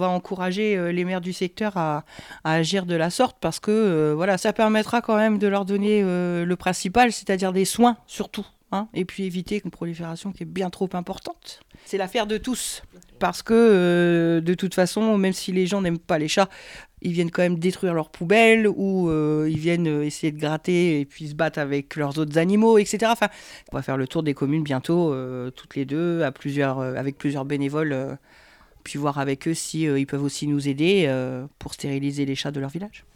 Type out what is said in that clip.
va encourager les maires du secteur à agir de la sorte parce que voilà, ça permettra quand même de leur donner le principal, c'est-à-dire des soins surtout. Hein, et puis éviter une prolifération qui est bien trop importante. C'est l'affaire de tous. Parce que de toute façon, même si les gens n'aiment pas les chats, ils viennent quand même détruire leurs poubelles ou ils viennent essayer de gratter et puis se battre avec leurs autres animaux, etc. Enfin, on va faire le tour des communes bientôt, toutes les deux, avec plusieurs bénévoles, puis voir avec eux si ils peuvent aussi nous aider pour stériliser les chats de leur village.